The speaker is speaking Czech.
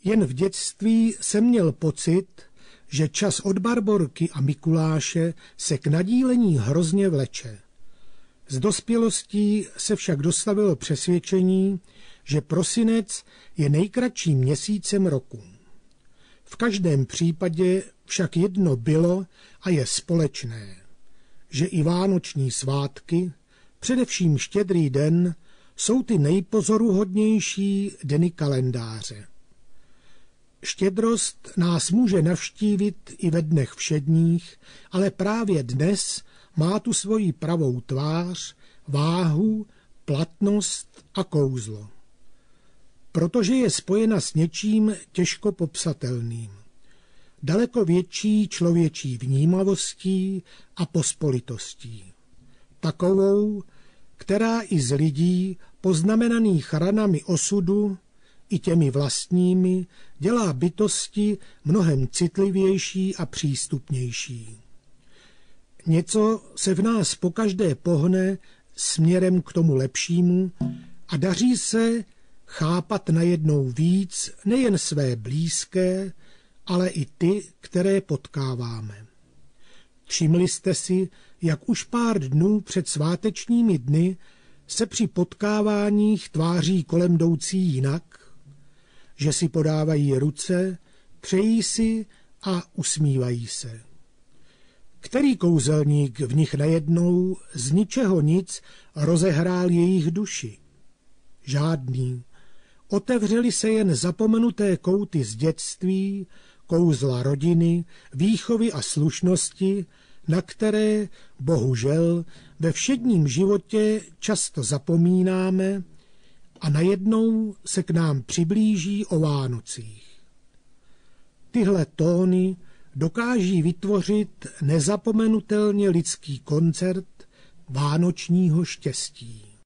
Jen v dětství jsem měl pocit, že čas od Barborky a Mikuláše se k nadílení hrozně vleče. Z dospělostí se však dostavilo přesvědčení, že prosinec je nejkratším měsícem roku. V každém případě však jedno bylo a je společné, že i vánoční svátky, především Štědrý den, jsou ty nejpozoruhodnější dny kalendáře. Štědrost nás může navštívit i ve dnech všedních, ale právě dnes má tu svoji pravou tvář, váhu, platnost a kouzlo. Protože je spojena s něčím těžko popsatelným, daleko větší člověčí vnímavostí a pospolitostí. Takovou, která i z lidí, poznamenaných ranami osudu, i těmi vlastními, dělá bytosti mnohem citlivější a přístupnější. Něco se v nás pokaždé pohne směrem k tomu lepšímu a daří se chápat najednou víc nejen své blízké, ale i ty, které potkáváme. Všimli jste si, jak už pár dnů před svátečními dny se při potkáváních tváří kolem jdoucí jinak, že si podávají ruce, přejí si a usmívají se. Který kouzelník v nich najednou z ničeho nic rozehrál jejich duši? Žádný. Otevřely se jen zapomenuté kouty z dětství, kouzla rodiny, výchovy a slušnosti, na které, bohužel, ve všedním životě často zapomínáme a najednou se k nám přiblíží o Vánocích. Tyhle tóny dokáží vytvořit nezapomenutelně lidský koncert vánočního štěstí.